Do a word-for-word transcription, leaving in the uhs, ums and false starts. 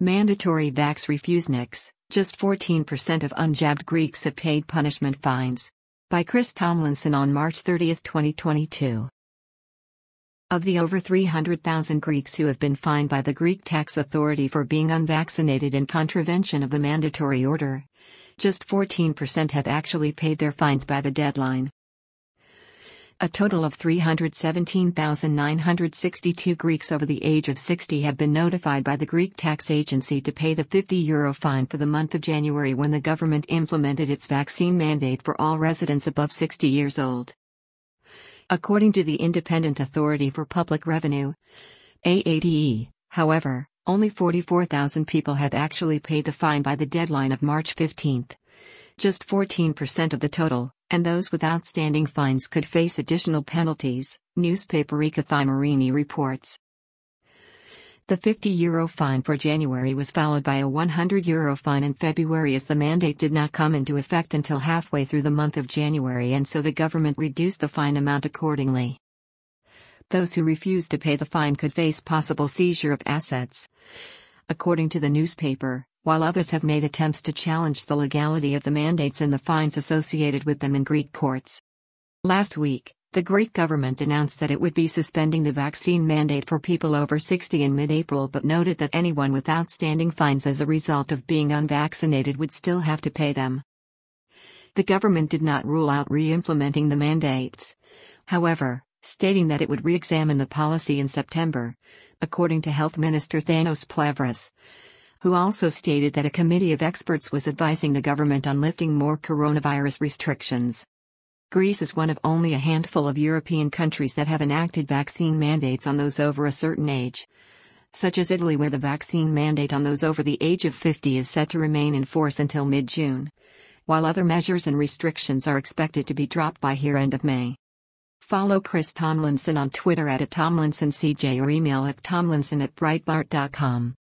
Mandatory vax refuseniks, just fourteen percent of unjabbed Greeks have paid punishment fines. By Chris Tomlinson on March thirtieth, twenty twenty-two. Of the over three hundred thousand Greeks who have been fined by the Greek tax authority for being unvaccinated in contravention of the mandatory order, just fourteen percent have actually paid their fines by the deadline. A total of three hundred seventeen thousand nine hundred sixty-two Greeks over the age of sixty have been notified by the Greek tax agency to pay the fifty euro fine for the month of January when the government implemented its vaccine mandate for all residents above sixty years old. According to the Independent Authority for Public Revenue, A A D E, however, only forty-four thousand people have actually paid the fine by the deadline of March fifteenth. Just fourteen percent of the total, and those with outstanding fines could face additional penalties, newspaper Ikathai reports. The fifty euro fine for January was followed by a one hundred euro fine in February as the mandate did not come into effect until halfway through the month of January, and so the government reduced the fine amount accordingly. Those who refused to pay the fine could face possible seizure of assets. According to the newspaper, while others have made attempts to challenge the legality of the mandates and the fines associated with them in Greek courts. Last week, the Greek government announced that it would be suspending the vaccine mandate for people over sixty in mid-April, but noted that anyone with outstanding fines as a result of being unvaccinated would still have to pay them. The government did not rule out re-implementing the mandates, however, stating that it would re-examine the policy in September, according to Health Minister Thanos Plavras, who also stated that a committee of experts was advising the government on lifting more coronavirus restrictions. Greece is one of only a handful of European countries that have enacted vaccine mandates on those over a certain age, such as Italy, where the vaccine mandate on those over the age of fifty is set to remain in force until mid-June, while other measures and restrictions are expected to be dropped by year end of May. Follow Chris Tomlinson on Twitter at, at TomlinsonCJ or email at tomlinson at breitbart dot com.